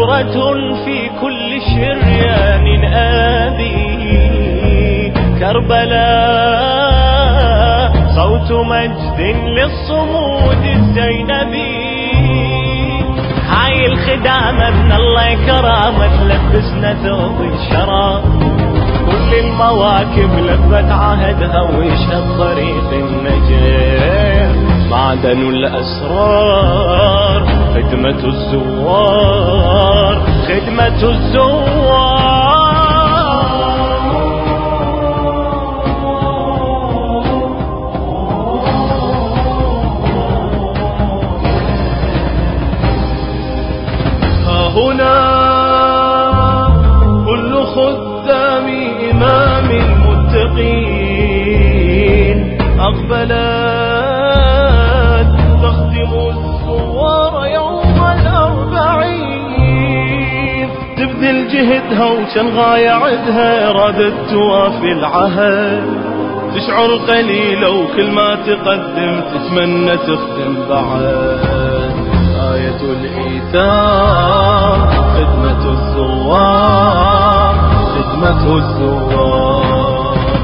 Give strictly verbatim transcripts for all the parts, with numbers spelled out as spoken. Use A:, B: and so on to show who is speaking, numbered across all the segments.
A: نظرة في كل شريان آبي. كربلاء صوت مجد للصمود الزينبي. هاي الخدامة من الله كرامة تلبسنا ثوب الشرف. كل المواكب لبت عهدها ويشهد طريق النجاة. معدن الأسرار خدمة الزوار، خدمة الزوار. ها هنا كل خدام إمام المتقين أقبلت تخدم الزوار يوم الأربعين. تبذل جهدها وكان غاية عدها إرادة توافي العهد. تشعر قليلة وكل ما تقدم تتمنى تخدم بعد. آية الإيثار خدمة الزوار، خدمة الزوار.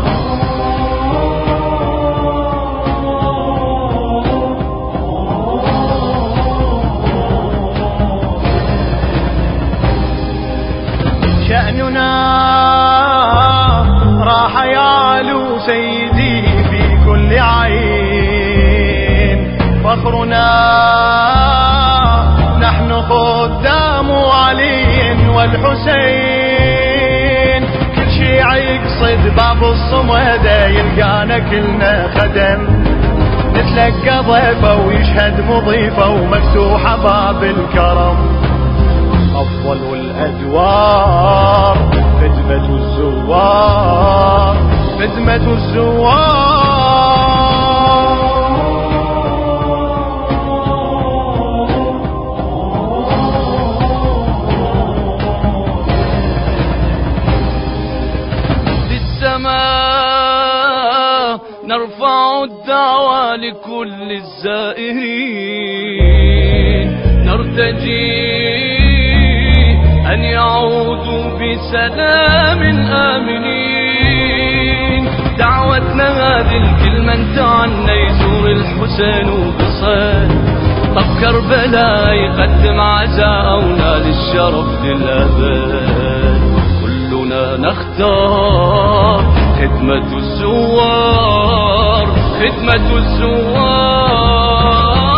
A: شأننا راح يعلو سيدي في كل عين. فخرنا نحن خدام علي والحسين. كل شيعة يقصد باب الصمد يلقانا كلنا خدم. نتلقى ضيفه ويشهد مضيفه ومفتوحة باب الكرم. أفضل الأدوار خدمة الزوار، خدمة الزوار. في السماء نرفع الدعوى لكل الزائرين. نرتجي أن يعودوا بسلام آمنين. دعوتنا هذه الكلمة انت عنا يزور الحسين وبصير. طب كربلاء يقدم عزاءنا للشرف للأبد. كلنا نختار خدمة الزوار، خدمة الزوار.